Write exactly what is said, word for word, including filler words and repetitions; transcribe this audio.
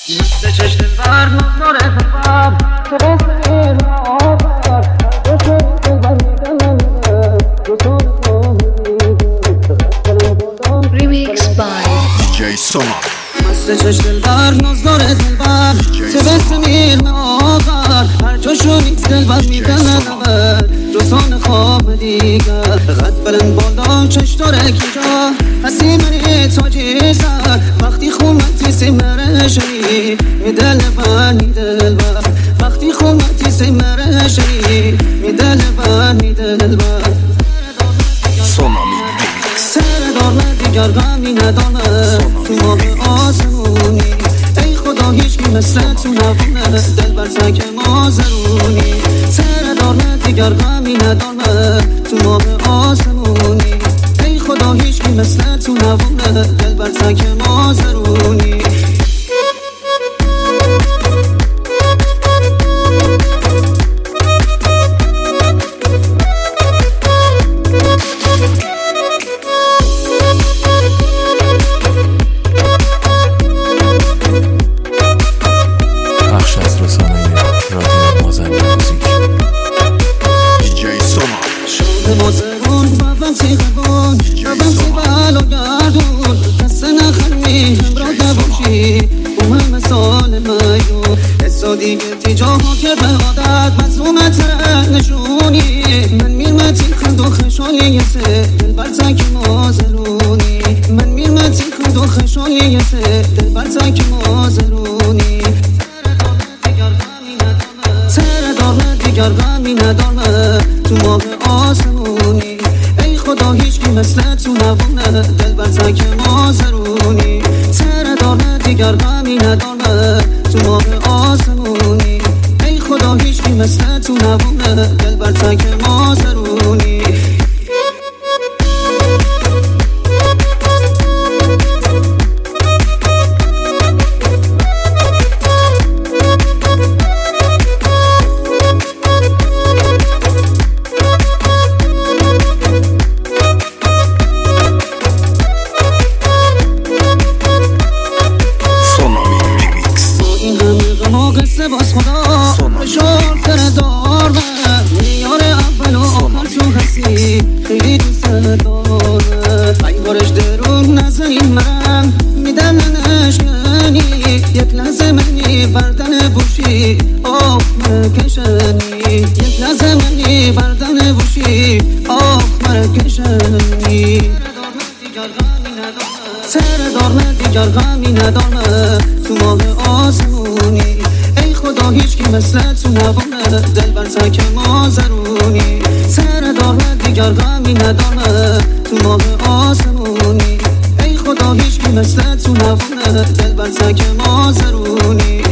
مثل چشم بر نظر خفر تو سیر آور تو شد دلبر میدلم رسول Remix by دی جی سونا. مثل چشم بر نظر دلبر تو بسمیر آور هر جاشو نیست دلبر میدلم رسول خواب دیگر قد بلند بالا چش داره کجا هستی منی تاجی سر وقتی خومتی سمرشی می دل بر می دل بر وقتی خومتی سمرشی می دل بر می دل بر سونا میکس. سر دار دیگر غمی نداره تو ماه آسمونی ای خدا هیچ کی مثل تو نبونه دل بر سک مازرونی سر دار دیگر غمی نداره تو ماه آسمونی ای خدا هیچ کی مثل تو نبونه دل بر سک مازرونی مازرون بابم سیغبون بابم سیبالو گردون دست نخمی همرا دبوشی او همه سال میو حسا دیگه تیجاها کرد به عادت مظلومت نشونی من میرمتی خند و خشایی یه سه دل بر تک مازرونی من میرمتی خند و خشایی یه سه دل بر تک مازرونی سر دار دیگر غمی نداره تو ماه آسمونی ای خدا هیچ کی مثل تو نبونه دل بر تک مازرونی سر دار دیگر غمی نداره تو ماه آسمونی ای خدا هیچ کی مثل تو نبونه دل بر تک مازرونی قصه باز خدا شور کرده دار من میار اول و آخر تو هستی خیلی دوست داره ای بارش درون نزنی من میدلنش کنی یک لحظه منی بردن بوشی آخ مرکشنی یک لحظه منی بردن بوشی آخ مرکشنی سر دار دیگر غمی نداره تو ماه آسمونی ای خدا هیچ کی مثل تو نبونه دل بر تک مازرونی سر دار دیگر غمی نداره تو ماه آسمونی ای خدا هیچ کی مثل تو نبونه دل بر تک مازرونی